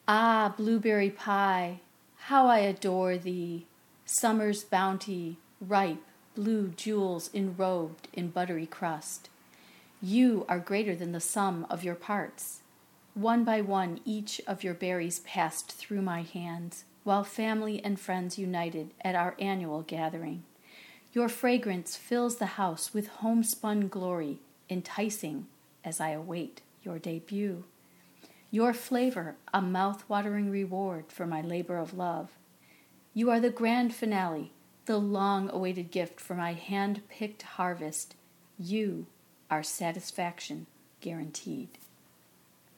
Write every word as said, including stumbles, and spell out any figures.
Ah, blueberry pie, how I adore thee! Summer's bounty, ripe, blue jewels enrobed in buttery crust. You are greater than the sum of your parts. One by one each of your berries passed through my hands, while family and friends united at our annual gathering. Your fragrance fills the house with homespun glory, enticing as I await your debut. Your flavor, a mouth-watering reward for my labor of love. You are the grand finale, the long-awaited gift for my hand-picked harvest. You are satisfaction guaranteed.